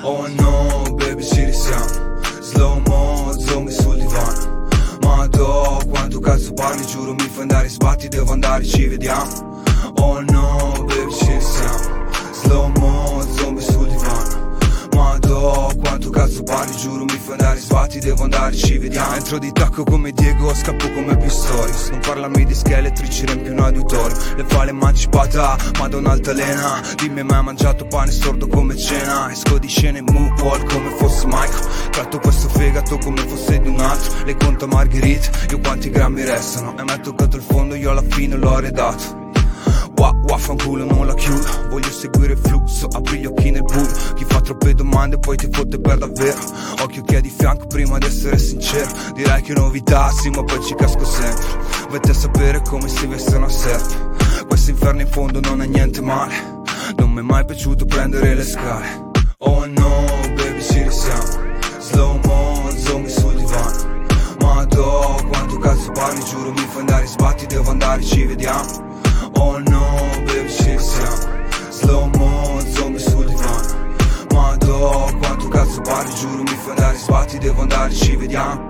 Oh no, baby ci risiamo. Slow mo, zombie sul divano. Madò, quanto cazzo parli, giuro mi fai andare in sbatti, devo andare, ci vediamo. Oh no, baby ci risiamo. Slow mo, zombie sul divano. Madò, quanto cazzo parli, giuro mi fai andare in sbatti, devo andare, ci vediamo. Entro di tacco come Diego, scappo come Pistorius. Non parlami di scheletri, ci riempio un auditorio. Le fa l'emancipata, ma da un'altalena. Dimmi mai hai mangiato pane sordo come cena. Esco di scena in moonwalk come fosse Michael. Tratto questo fegato come fosse di un altro. Le conto Margherita, io quanti grammi restano. E mi ha toccato il fondo, io alla fine l'ho arredato. Waffanculo non la chiudo, voglio seguire il flusso, apri gli occhi nel buio. Chi fa troppe domande poi ti fotte per davvero. Occhio che è di fianco prima di essere sincero. Direi che novità sì ma poi ci casco sempre. Vatti a sapere come si vestono a serpe. Questo inferno in fondo non è niente male. Non mi è mai piaciuto prendere le scale. Oh no, baby ci risiamo. Slow mo, zombie sul divano. Madò, quanto cazzo parli, giuro mi fai andare in sbatti, devo andare, ci vediamo. Oh no, baby ci siamo. Slow mo, zombie sul divano. Madò, quanto cazzo parli, giuro mi fai andare in sbatti, devo andare, ci vediamo.